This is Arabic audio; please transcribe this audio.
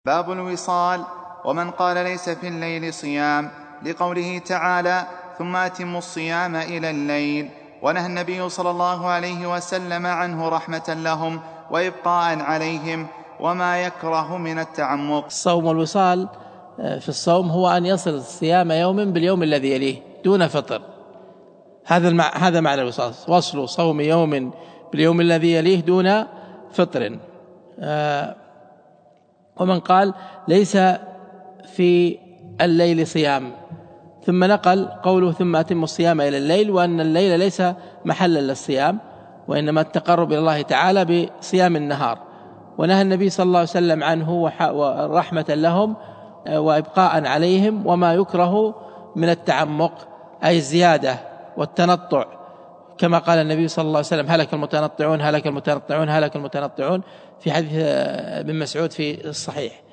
باب الوصال. ومن قال ليس في الليل صيام لقوله تعالى ثم أتموا الصيام إلى الليل، ونهى النبي صلى الله عليه وسلم عنه رحمة لهم وإبقاء عليهم وما يكره من التعمق. الصوم والوصال في الصوم هو أن يصل صيام يوم باليوم الذي يليه دون فطر، هذا معنى الوصال، وصل صوم يوم باليوم الذي يليه دون فطر. ومن قال ليس في الليل صيام، ثم نقل قوله ثم أتموا الصيام إلى الليل، وأن الليل ليس محلا للصيام، وإنما التقرب إلى الله تعالى بصيام النهار. ونهى النبي صلى الله عليه وسلم عنه ورحمة لهم وإبقاء عليهم وما يكره من التعمق، أي الزيادة والتنطع، كما قال النبي صلى الله عليه وسلم هلك المتنطعون هلك المتنطعون هلك المتنطعون في حديث ابن مسعود في الصحيح.